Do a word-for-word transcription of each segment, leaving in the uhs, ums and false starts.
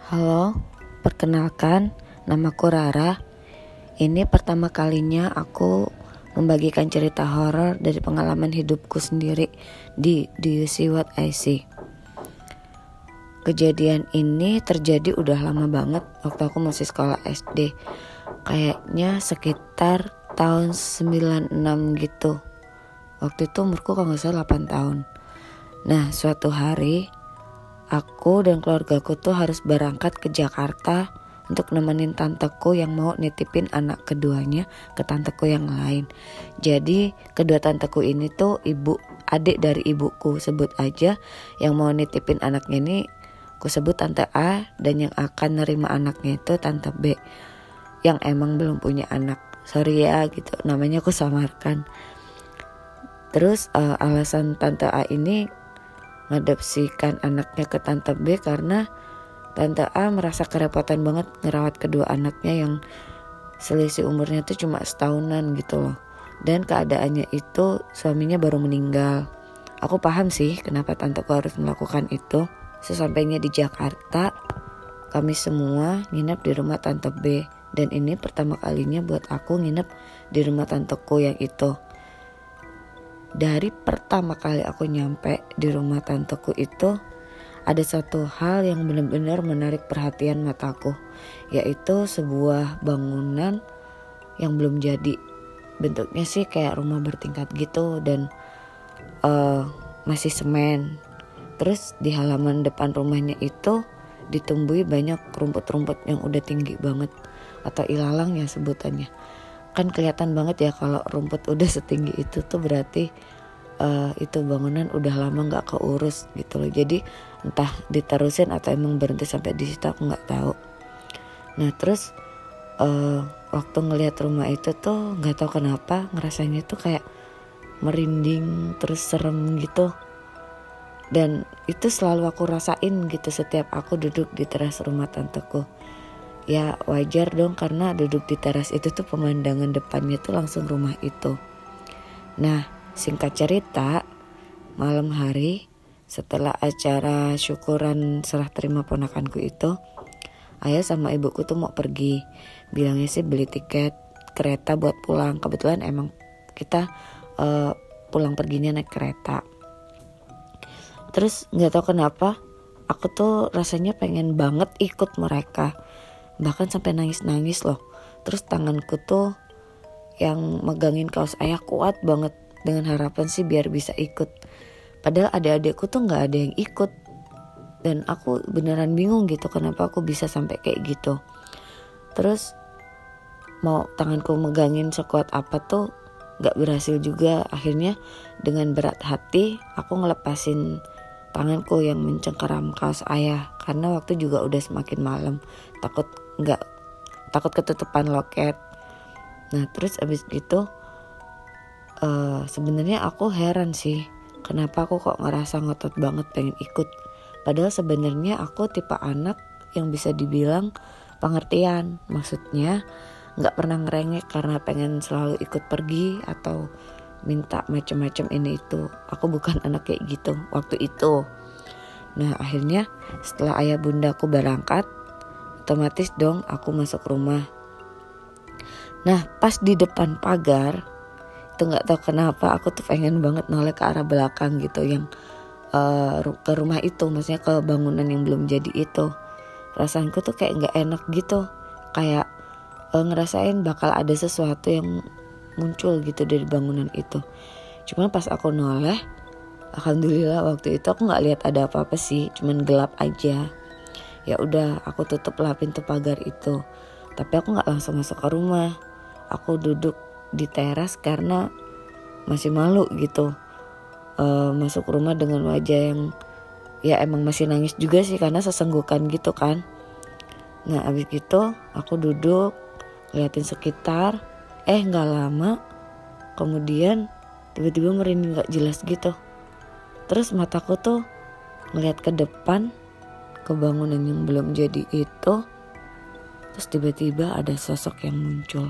Halo, perkenalkan, namaku Rara. Ini pertama kalinya aku membagikan cerita horor dari pengalaman hidupku sendiri di Do You See What I See. Kejadian ini terjadi udah lama banget waktu aku masih sekolah S D. Kayaknya sekitar tahun sembilan puluh enam gitu. Waktu itu umurku kalau gak salah delapan tahun. Nah, suatu hari aku dan keluargaku tuh harus berangkat ke Jakarta untuk nemenin tanteku yang mau nitipin anak keduanya ke tanteku yang lain. Jadi kedua tanteku ini tuh ibu adik dari ibuku, sebut aja yang mau nitipin anaknya ini aku sebut tante A, dan yang akan nerima anaknya itu tante B yang emang belum punya anak. Sorry ya gitu, namanya aku samarkan. Terus uh, alasan tante A ini ngadopsikan anaknya ke tante B karena tante A merasa kerepotan banget ngerawat kedua anaknya yang selisih umurnya tuh cuma setahunan gitu loh. Dan keadaannya itu suaminya baru meninggal. Aku paham sih kenapa tanteku harus melakukan itu. Sesampainya di Jakarta, kami semua nginep di rumah tante B. Dan ini pertama kalinya buat aku nginep di rumah tanteku yang itu. Dari pertama kali aku nyampe di rumah tanteku itu, ada satu hal yang benar-benar menarik perhatian mataku, yaitu sebuah bangunan yang belum jadi. Bentuknya sih kayak rumah bertingkat gitu dan uh, masih semen. Terus di halaman depan rumahnya itu ditumbuhi banyak rumput-rumput yang udah tinggi banget, atau ilalang ya sebutannya. Kan kelihatan banget ya kalau rumput udah setinggi itu tuh berarti uh, itu bangunan udah lama nggak keurus gitu loh. Jadi entah diterusin atau emang berhenti sampai di situ, aku nggak tahu. Nah terus uh, waktu ngelihat rumah itu tuh nggak tahu kenapa ngerasanya tuh kayak merinding terus serem gitu. Dan itu selalu aku rasain gitu setiap aku duduk di teras rumah tanteku. Ya wajar dong karena duduk di teras itu tuh pemandangan depannya tuh langsung rumah itu. Nah singkat cerita, malam hari setelah acara syukuran serah terima ponakanku itu, ayah sama ibuku tuh mau pergi. Bilangnya sih beli tiket kereta buat pulang. Kebetulan emang kita uh, pulang perginya naik kereta. Terus gak tahu kenapa aku tuh rasanya pengen banget ikut mereka. Bahkan sampai nangis-nangis loh. Terus tanganku tuh yang megangin kaos ayah kuat banget, dengan harapan sih biar bisa ikut. Padahal adik-adikku tuh gak ada yang ikut. Dan aku beneran bingung gitu kenapa aku bisa sampai kayak gitu. Terus mau tanganku megangin sekuat apa tuh gak berhasil juga. Akhirnya dengan berat hati aku ngelepasin tanganku yang mencengkeram kaos ayah, karena waktu juga udah semakin malam, takut nggak takut ketutupan loket. Nah terus abis gitu uh, sebenarnya aku heran sih kenapa aku kok ngerasa ngotot banget pengen ikut. Padahal sebenarnya aku tipe anak yang bisa dibilang pengertian, maksudnya nggak pernah ngerengek karena pengen selalu ikut pergi atau minta macam-macam ini itu. Aku bukan anak kayak gitu waktu itu. Nah akhirnya setelah ayah bundaku berangkat, otomatis dong aku masuk rumah. Nah pas di depan pagar itu nggak tahu kenapa aku tuh pengen banget noleh ke arah belakang gitu, yang uh, ke rumah itu, maksudnya ke bangunan yang belum jadi itu. Perasaanku tuh kayak nggak enak gitu, kayak uh, ngerasain bakal ada sesuatu yang muncul gitu dari bangunan itu. Cuma pas aku noleh, alhamdulillah waktu itu aku nggak lihat ada apa-apa sih, cuman gelap aja. Ya udah aku tutup lah pintu pagar itu. Tapi aku nggak langsung masuk ke rumah. Aku duduk di teras karena masih malu gitu. E, masuk rumah dengan wajah yang ya emang masih nangis juga sih karena sesenggukan gitu kan. Nah abis gitu aku duduk liatin sekitar. Eh gak lama kemudian tiba-tiba merinding gak jelas gitu. Terus mataku tuh ngeliat ke depan, ke bangunan yang belum jadi itu. Terus tiba-tiba ada sosok yang muncul.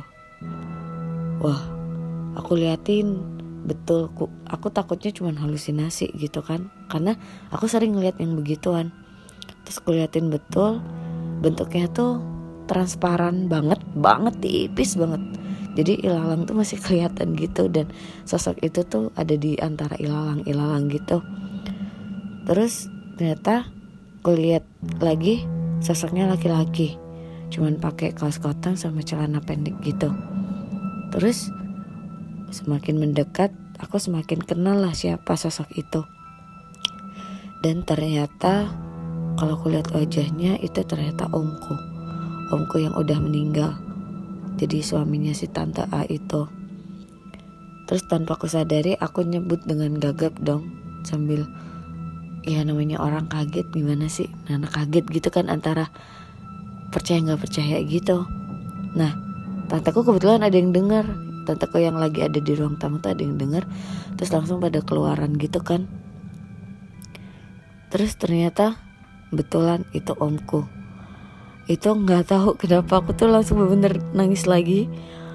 Wah aku liatin betul, aku, aku takutnya cuma halusinasi gitu kan, karena aku sering ngeliat yang begituan. Terus aku liatin betul bentuknya tuh transparan banget, banget tipis banget. Jadi ilalang tuh masih kelihatan gitu, dan sosok itu tuh ada di antara ilalang-ilalang gitu. Terus ternyata aku lihat lagi sosoknya laki-laki, cuman pakai kaos kotong sama celana pendek gitu. Terus semakin mendekat, aku semakin kenal lah siapa sosok itu. Dan ternyata kalau aku lihat wajahnya itu ternyata omku, omku yang udah meninggal. Jadi suaminya si tante A itu. Terus tanpa aku sadari aku nyebut dengan gagap dong, sambil ya namanya orang kaget gimana sih, anak kaget gitu kan, antara percaya nggak percaya gitu. Nah, tanteku kebetulan ada yang dengar, tanteku yang lagi ada di ruang tamu tuh ada yang dengar, terus langsung pada keluaran gitu kan. Terus ternyata betulan itu omku. Itu nggak tahu kenapa aku tuh langsung bener-bener nangis lagi,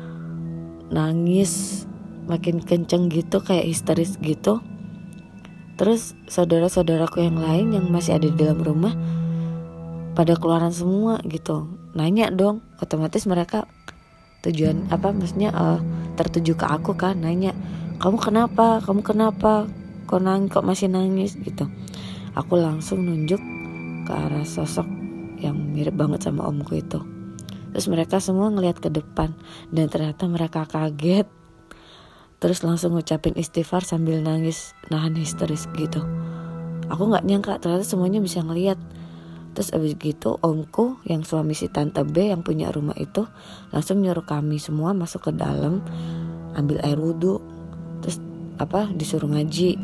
nangis makin kenceng gitu, kayak histeris gitu. Terus saudara-saudaraku yang lain yang masih ada di dalam rumah pada keluaran semua gitu, nanya dong, otomatis mereka tujuan apa maksudnya uh, tertuju ke aku kan, nanya, kamu kenapa, kamu kenapa, kok nangis, kok masih nangis gitu. Aku langsung nunjuk ke arah sosok yang mirip banget sama omku itu. Terus mereka semua ngelihat ke depan, dan ternyata mereka kaget. Terus langsung ngucapin istighfar sambil nangis, nahan histeris gitu. Aku gak nyangka ternyata semuanya bisa ngelihat. Terus abis gitu omku yang suami si tante B yang punya rumah itu langsung nyuruh kami semua masuk ke dalam, ambil air wudhu, terus apa disuruh ngaji.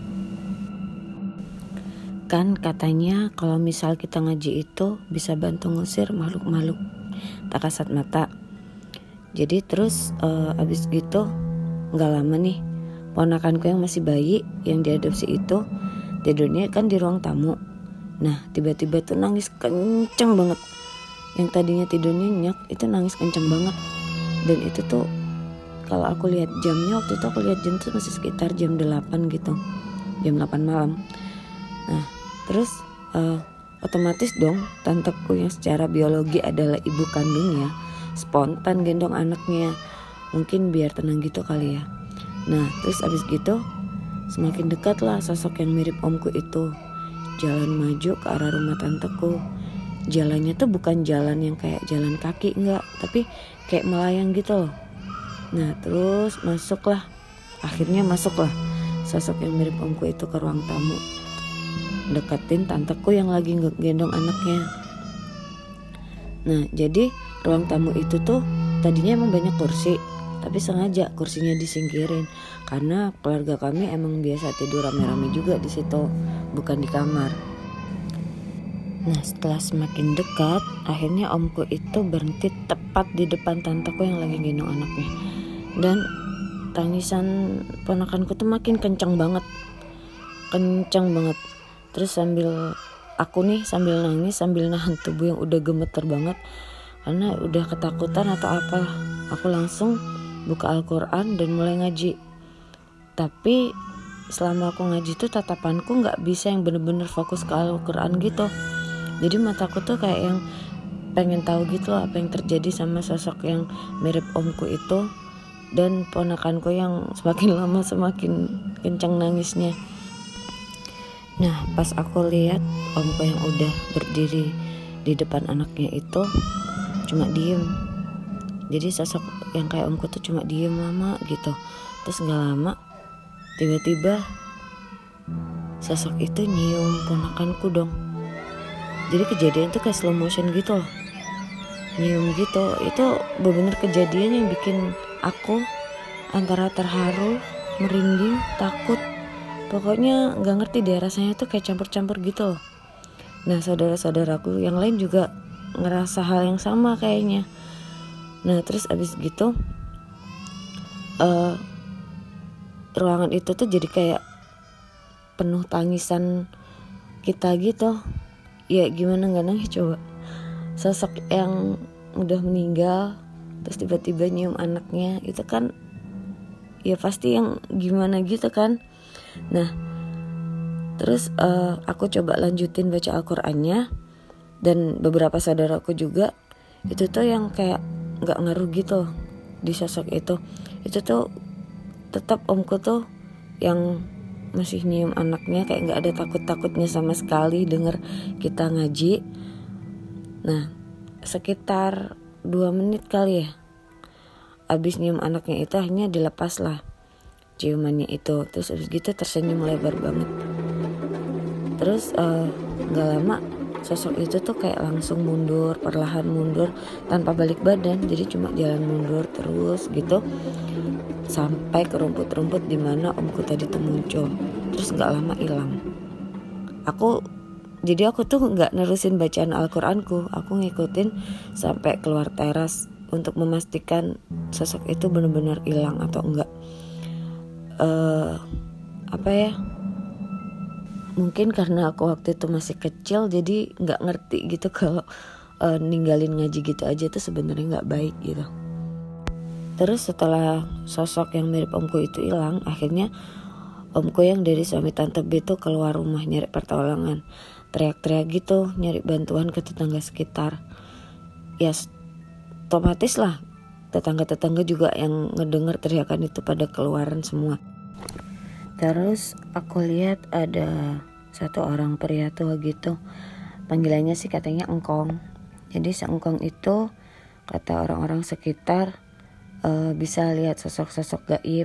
Kan katanya kalau misal kita ngaji itu bisa bantu ngusir makhluk-makhluk tak kasat mata. Jadi terus uh, abis gitu gak lama nih, ponakanku yang masih bayi yang diadopsi itu tidurnya kan di ruang tamu. Nah tiba-tiba tuh nangis kenceng banget. Yang tadinya tidur nyenyak itu nangis kenceng banget. Dan itu tuh kalau aku lihat jamnya, waktu itu aku lihat jam tuh masih sekitar jam delapan gitu, jam delapan malam. Nah terus uh, otomatis dong tanteku yang secara biologi adalah ibu kandungnya spontan gendong anaknya, mungkin biar tenang gitu kali ya. Nah terus abis gitu semakin dekat lah sosok yang mirip omku itu jalan maju ke arah rumah tanteku. Jalannya tuh bukan jalan yang kayak jalan kaki, enggak, tapi kayak melayang gitu loh. Nah terus masuklah, akhirnya masuklah sosok yang mirip omku itu ke ruang tamu, deketin tanteku yang lagi gendong anaknya. Nah jadi ruang tamu itu tuh tadinya emang banyak kursi, tapi sengaja kursinya disingkirin karena keluarga kami emang biasa tidur rame-rame juga di situ, bukan di kamar. Nah setelah semakin dekat, akhirnya omku itu berhenti tepat di depan tanteku yang lagi gendong anaknya. Dan tangisan ponakanku tuh makin kencang banget, kencang banget. Terus sambil aku nih sambil nangis, sambil nahan tubuh yang udah gemeter banget karena udah ketakutan atau apalah, aku langsung buka Al-Quran dan mulai ngaji. Tapi selama aku ngaji tuh tatapanku gak bisa yang bener-bener fokus ke Al-Quran gitu. Jadi mataku tuh kayak yang pengen tahu gitu loh apa yang terjadi sama sosok yang mirip omku itu dan ponakanku yang semakin lama semakin kencang nangisnya. Nah pas aku lihat omku yang udah berdiri di depan anaknya itu cuma diem. Jadi sosok yang kayak omku tuh cuma diem lama gitu. Terus gak lama tiba-tiba sosok itu nyium ponakanku dong. Jadi kejadian tuh kayak slow motion gitu loh, nyium gitu. Itu bener-bener kejadian yang bikin aku antara terharu, merinding, takut. Pokoknya gak ngerti deh, rasanya tuh kayak campur-campur gitu loh. Nah saudara-saudaraku yang lain juga ngerasa hal yang sama kayaknya. Nah terus abis gitu uh, ruangan itu tuh jadi kayak penuh tangisan kita gitu. Ya gimana gak nangis coba, sosok yang udah meninggal terus tiba-tiba nyium anaknya, itu kan ya pasti yang gimana gitu kan. Nah terus uh, aku coba lanjutin baca Al-Qurannya. Dan beberapa saudaraku juga itu tuh yang kayak nggak ngaruh gitu di sosok itu. Itu tuh tetap omku tuh yang masih nyium anaknya, kayak nggak ada takut-takutnya sama sekali denger kita ngaji. Nah sekitar dua menit kali ya, abis nyium anaknya itu akhirnya dilepas lah ciumannya itu. Terus abis gitu tersenyum lebar banget. Terus uh, gak lama sosok itu tuh kayak langsung mundur, perlahan mundur tanpa balik badan. Jadi cuma jalan mundur terus gitu sampai ke rumput-rumput di mana omku tadi tuh muncul. Terus gak lama hilang. Aku jadi aku tuh gak nerusin bacaan Al-Quranku. Aku ngikutin sampai keluar teras untuk memastikan sosok itu benar-benar hilang atau enggak. Uh, apa ya? Mungkin karena aku waktu itu masih kecil, jadi nggak ngerti gitu kalau uh, ninggalin ngaji gitu aja tuh sebenarnya nggak baik gitu. Terus setelah sosok yang mirip omku itu hilang, akhirnya omku yang dari suami tante B tuh keluar rumah nyari pertolongan, teriak-teriak gitu, nyari bantuan ke tetangga sekitar. Ya otomatis lah tetangga-tetangga juga yang ngedenger teriakan itu pada keluaran semua. Terus aku lihat ada satu orang pria tua gitu, panggilannya sih katanya engkong. Jadi si engkong itu kata orang-orang sekitar uh, bisa lihat sosok-sosok gaib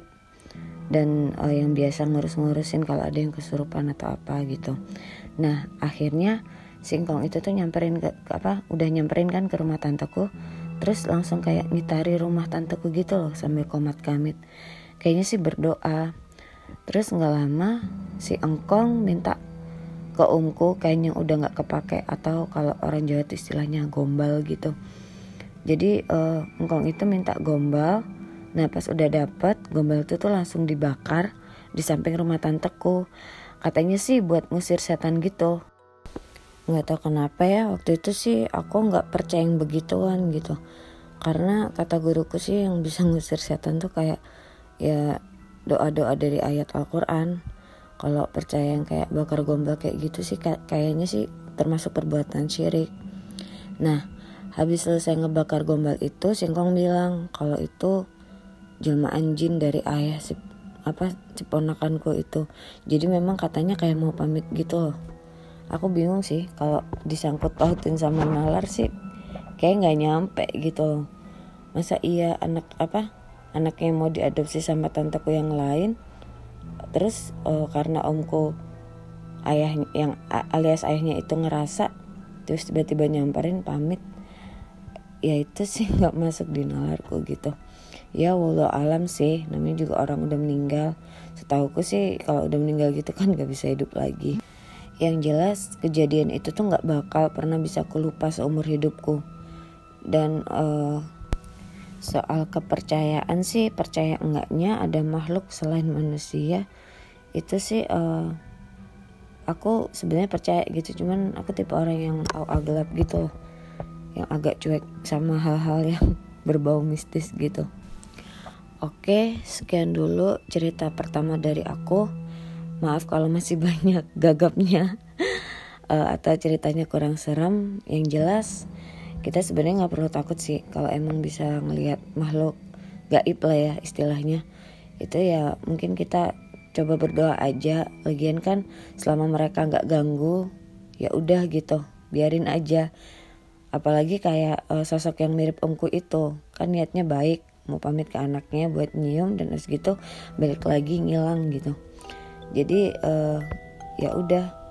dan uh, yang biasa ngurus-ngurusin kalau ada yang kesurupan atau apa gitu. Nah akhirnya si engkong itu tuh nyamperin ke, ke apa udah nyamperin kan ke rumah tanteku, terus langsung kayak ngitari rumah tanteku gitu loh sambil komat kamit, kayaknya sih berdoa. Terus gak lama si engkong minta ke omku kayaknya udah gak kepake, atau kalau orang Jawa itu istilahnya gombal gitu. Jadi uh, engkong itu minta gombal. Nah pas udah dapet gombal itu tuh langsung dibakar di samping rumah tanteku. Katanya sih buat ngusir setan gitu. Gak tahu kenapa ya waktu itu sih aku gak percaya yang begituan gitu. Karena kata guruku sih yang bisa ngusir setan tuh kayak ya doa-doa dari ayat Al-Quran. Kalau percaya yang kayak bakar gombal kayak gitu sih kayaknya sih termasuk perbuatan syirik. Nah habis selesai ngebakar gombal itu, singkong bilang kalau itu jelmaan jin dari ayah si apa si ponakanku itu. Jadi memang katanya kayak mau pamit gitu loh. Aku bingung sih kalau disangkut pautin sama nalar sih kayak nggak nyampe gitu loh. Masa iya anak apa anaknya mau diadopsi sama tanteku yang lain, terus uh, karena omku ayah yang alias ayahnya itu ngerasa, terus tiba-tiba nyamperin pamit, ya itu sih nggak masuk di nalarku gitu. Ya wallahu alam sih, namanya juga orang udah meninggal. Setahuku sih kalau udah meninggal gitu kan nggak bisa hidup lagi. Yang jelas kejadian itu tuh nggak bakal pernah bisa aku lupa seumur hidupku. Dan uh, soal kepercayaan sih, percaya enggaknya ada makhluk selain manusia itu sih uh, aku sebenarnya percaya gitu. Cuman aku tipe orang yang au-au gelap gitu, yang agak cuek sama hal-hal yang berbau mistis gitu. Oke, sekian dulu cerita pertama dari aku. Maaf kalau masih banyak gagapnya uh, atau ceritanya kurang seram. Yang jelas kita sebenarnya nggak perlu takut sih kalau emang bisa ngelihat makhluk gaib lah ya istilahnya. Itu ya mungkin kita coba berdoa aja. Lagian kan selama mereka nggak ganggu ya udah gitu, biarin aja. Apalagi kayak uh, sosok yang mirip omku itu kan niatnya baik, mau pamit ke anaknya buat nyium dan terus gitu balik lagi ngilang gitu. Jadi uh, ya udah